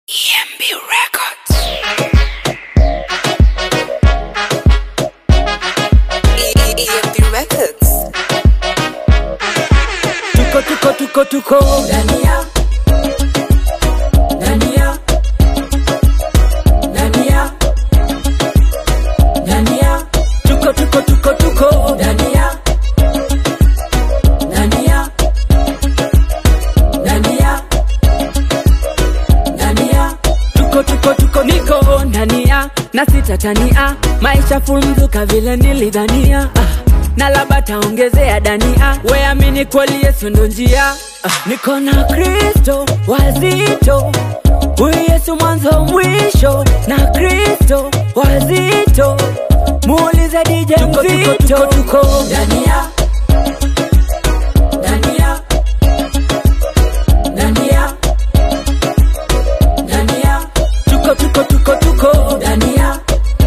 EMB Records. EMB Records. Tuko Dania tuko Dania tuko niko Dania na sitatania maisha fumzuka vile nilidhania na labda taongezea Dania weamini kweli Yesu ndo njia niko na Kristo wazito huyu Yesu mwanzo mwisho na Kristo wazito muulize DJ Mzito tuko Dania tuko Dania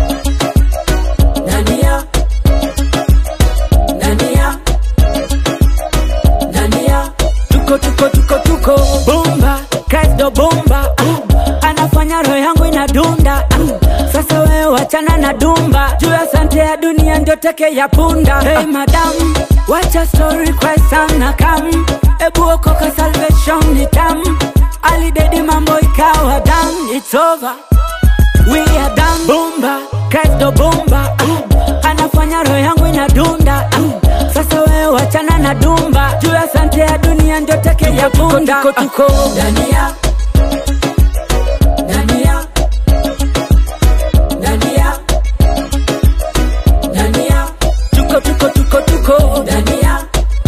tuko bomba Kristo bomba anafanya roho yangu inadunda sasa wewe wachana na dumba juu ya sante ya dunia ndio teke ya punda hey madam wacha story kwa sana kam ebu okoka salvation ni tam alidedi mambo ikawa done it's over we are done bomba Kristo bomba anafanya roho yangu inadunda sasa wewe wachana na dumba juu ya sante ya dunia ndio teke ya punda tuko Dania tuko Dania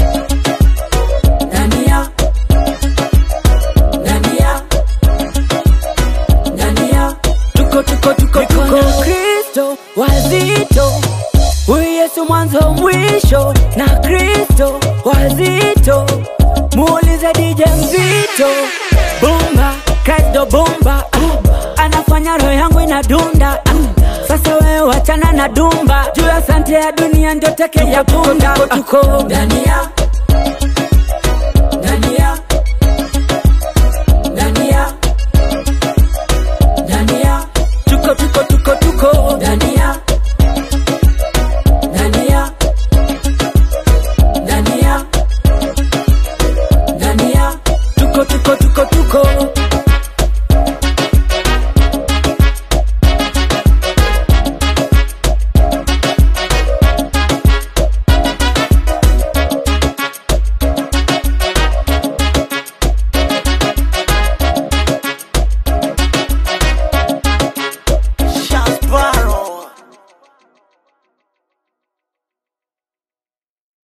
tuko Kristo wazito huyu Yesu mwanzo mwisho na Kristo wazito muulize DJ Mzito bomba Kristo bomba anafanya roho yangu inadunda sasa wewe wachana na dumba juu ya sante ya dunia ndio teke ya punda tuko Dania